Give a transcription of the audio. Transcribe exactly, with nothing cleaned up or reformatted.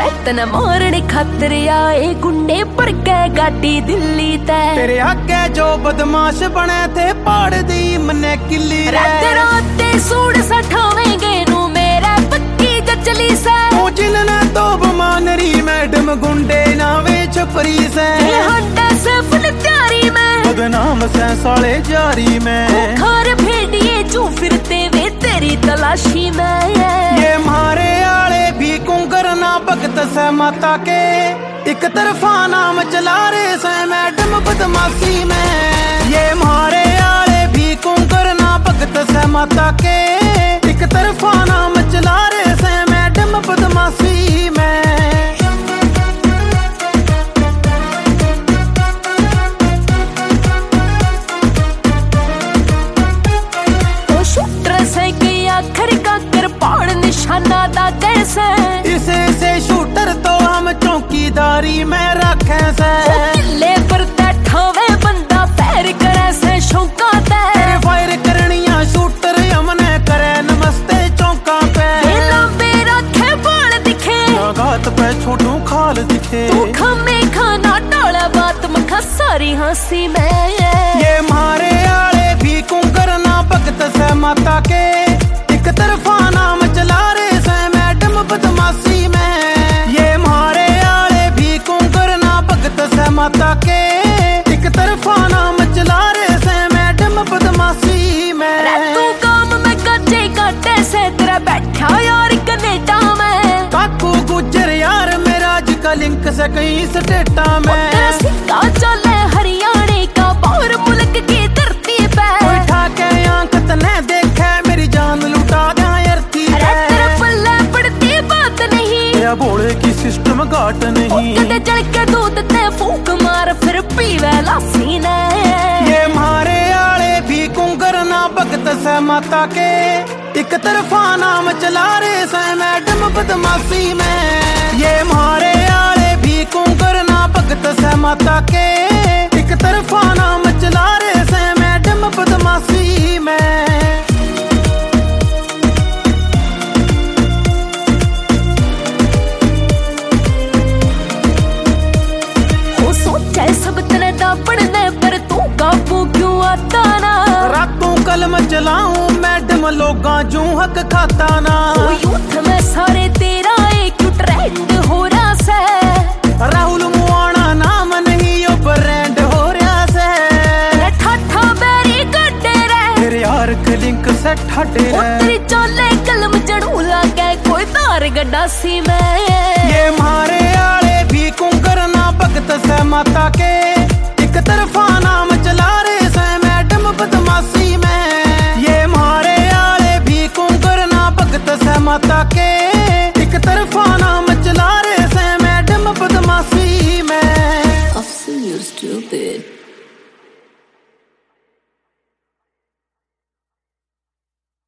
रतन मारने खातर आए गुंडे पर के गाड़ी दिल्ली ते तेरे आगे जो बदमाश बने थे पाड़ दी मने किली रात रात सूड़ सठावेंगे नू मेरा पक्की गचली से ओ जिनने तो बमानरी मैडम गुंडे नावे छपरी से हंडे से फुल त्यारी में बदनाम से साले जारी में खार भेड़िए चू फिरते वे तेरी तलाशी में ये मारे आले भी कुंकरना भगत से माता के एक तरफा नाम चला रहे से मैडम बदमाशी में ये मारे आले भी कुंकरना भगत से माता के एक तरफा नाम चला रहे से मैडम बदमाशी में आखिर का कृपाण निशाना दा कैसे इसे से शूटर तो हम चौकीदारी में रखे से किले पर बैठावे बंदा पैर करे से शौका ते फायर करनिया शूटर हमने करे नमस्ते चौका पे लंबे रखे बाल दिखे घात पे छोटू खाल दिखे तू खमे खाना डाला बात मखा सारी हंसी में ये मारे आले भी कुंकरना भगत से माता के एक तरफा नाम चला रहे से मैडम बदमाशी में ये मारे आले भी कुंकरना भगत से माता के एक तरफा नाम चला रहे से मैडम बदमाशी में तू काम में कच्चे काटे से तेरा बैठा यार कनेडा में काकू गुजर यार मेरा आज का लिंक से कहीं स्टेटा में तेरा सिक्का चले हरियाणा का बाहर मुल्क की धरती पे उठा के आंख तने देखे मेरी जान लुटा दे अर्थी तेरा पल्ले पड़ती बात नहीं या बोले की सिस्टम घाट नहीं कदे जल के दूध ते फूक मार फिर पीवे लासी ने ये मारे आले भी कुंकरना भगत से माता के एक तरफा नाम चला रहे से मैडम बदमाशी में ये मारे आले भी कुंकरना भगत से माता के एक तरफा नाम चला रहे से मैडम बदमाशी में सब तने दा पढ़ने पर तू काबू क्यों आता ना रातों कलम चलाऊं मैडम लोगा जू हक खाता ना यूथ में सारे तेरा एक ट्रेंड हो रहा से राहुल मुआना नाम नहीं यो ब्रांड हो रहा से ठाठा बेरी गड्डे रे तेरे यार के लिंक से ठाटे रे तेरी चोले कलम जड़ू लागे कोई तार गड्डासी में ये मारे आले भी कुंकरना भगत से माता के